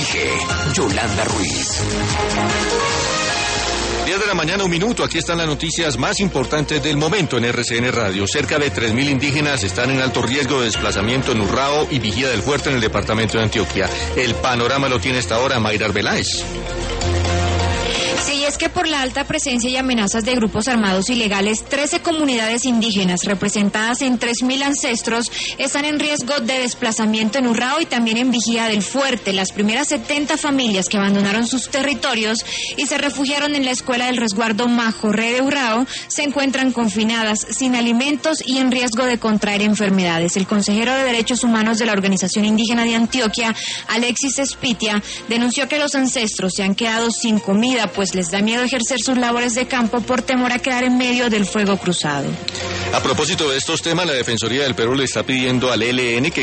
Dirige Yolanda Ruiz. 10 de la mañana, 1 minuto. Aquí están las noticias más importantes del momento en RCN Radio. Cerca de 3.000 indígenas están en alto riesgo de desplazamiento en Urrao y Vigía del Fuerte en el departamento de Antioquia. El panorama lo tiene hasta ahora Mayra Arbeláez. Sí, es que por la alta presencia y amenazas de grupos armados ilegales, 13 comunidades indígenas representadas en 3.000 ancestros están en riesgo de desplazamiento en Urrao y también en Vigía del Fuerte. Las primeras 70 familias que abandonaron sus territorios y se refugiaron en la escuela del resguardo Majorré de Urrao se encuentran confinadas, sin alimentos y en riesgo de contraer enfermedades. El consejero de Derechos Humanos de la Organización Indígena de Antioquia, Alexis Espitia, denunció que los ancestros se han quedado sin comida, pues les da miedo ejercer sus labores de campo por temor a quedar en medio del fuego cruzado. A propósito de estos temas, la Defensoría del Perú le está pidiendo al ELN que